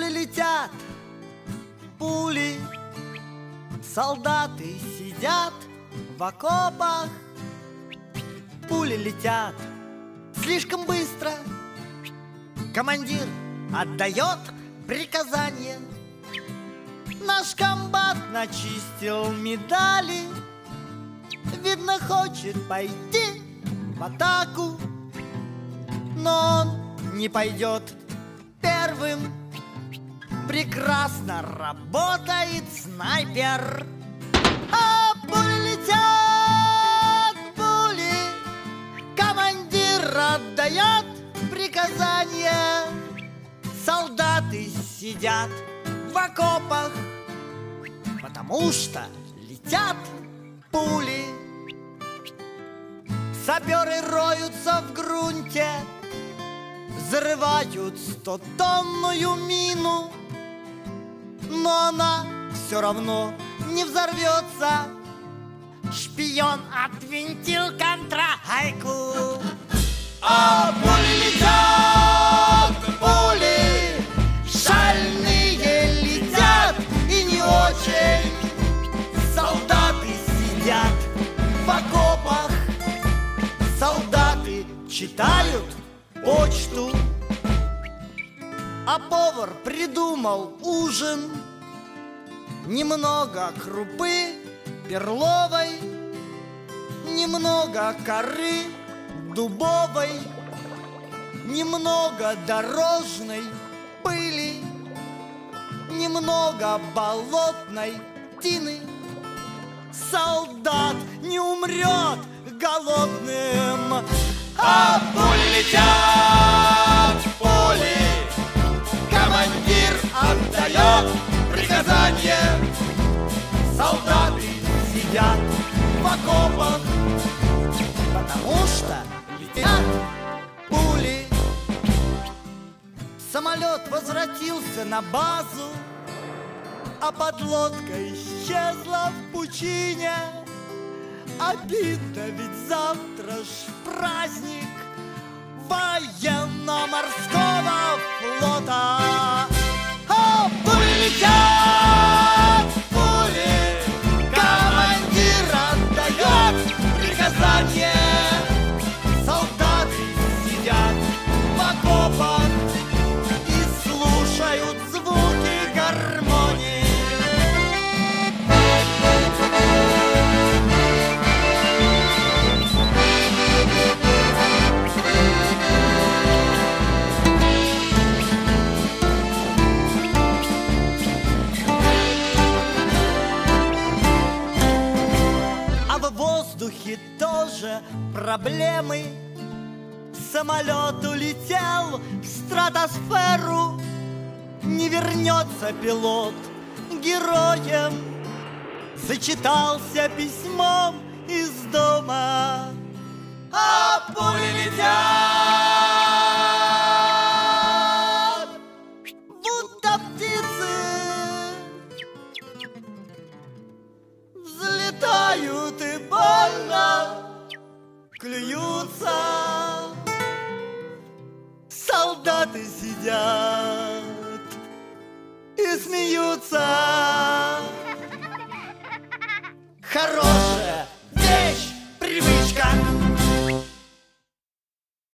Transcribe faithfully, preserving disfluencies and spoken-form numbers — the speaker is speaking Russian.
Пули летят, пули, солдаты сидят в окопах. Пули летят слишком быстро, командир отдает приказание. Наш комбат начистил медали, видно, хочет пойти в атаку, но он не пойдет первым. Прекрасно работает снайпер. А пули летят, пули, командир отдает приказания. Солдаты сидят в окопах, потому что летят пули. Саперы роются в грунте, взрывают стотонную мину, но она все равно не взорвется. Шпион отвинтил контрагайку. А пули летят, пули, шальные летят и не очень. Солдаты сидят в окопах, солдаты читают почту, а повар придумал ужин. Немного крупы перловой, немного коры дубовой, немного дорожной пыли, немного болотной тины. Солдат не умрет голодным. А пули летят, пули, командир отдает приказание. Солдаты сидят в окопах, потому что летят пули. Самолет возвратился на базу, а подлодка исчезла в пучине. Обидно, ведь завтра ж праздник военно-морского флота. А пули летят, пули, командир отдает приказание. Солдаты сидят в окопах и слушают звуки гармонии. В воздухе тоже проблемы. Самолет улетел в стратосферу, не вернется пилот героем. Зачитался письмом из дома. А пули летят, будто птицы, взлетают и больно клюются. Солдаты сидят и смеются. Хорош